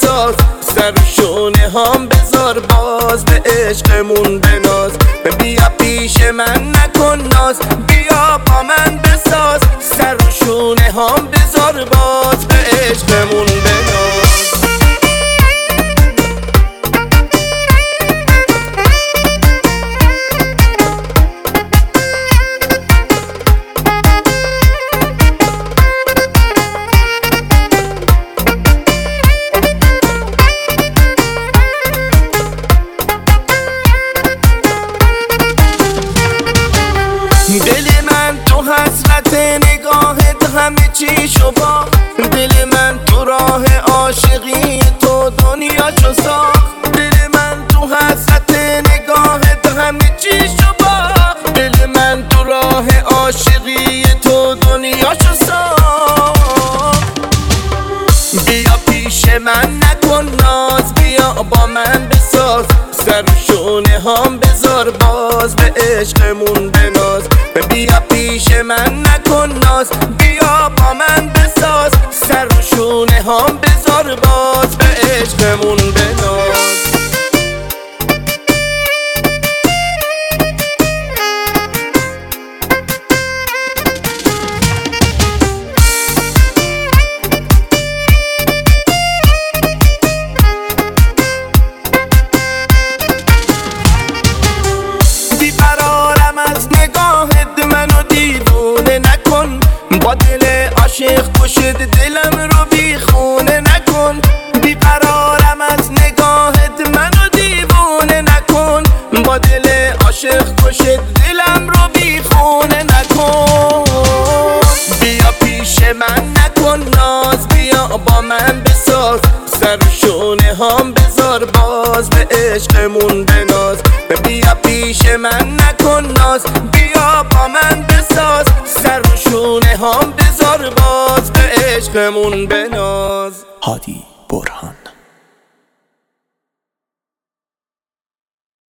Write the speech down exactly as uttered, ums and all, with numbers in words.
بساز، سر شونه هم بذار باز، به عشقمون بناز. بیا پیش من نکن ناز، بیا با من بساز، سر شونه هم بذار باز، به عشقمون بناز. دل من تو حسرت نگاهت همه چی شو با، دل من تو راه عاشقی تو دنیا شو ساخت. دل من تو حسرت نگاهت همه چی شو با، دل من تو راه عاشقی تو دنیا شو ساخت. بیا پیش من نکن ناز، بیا با من بساز، سر شونه هم بذار باز، به عشقمون بناز. بیا پیش من نکن ناز، بیا با من بساز، سر شونه هم بذار باز، به عشقمون بناز. با دل عاشق کشد دلم رو بی خونه نکن، بیقرارم از نگاهت منو دیوونه نکن. با دل عاشق کشد دلم رو بی خونه نکن. بیا پیش من نکن ناز، بیا با من بساز، سر شونه هم بذار باز، به عشقمون بناز. بیا پیش من نکن ناز، بیا با من بساز، سر شونه هم بذار باز، به عشقمون بناز. هادی برهان.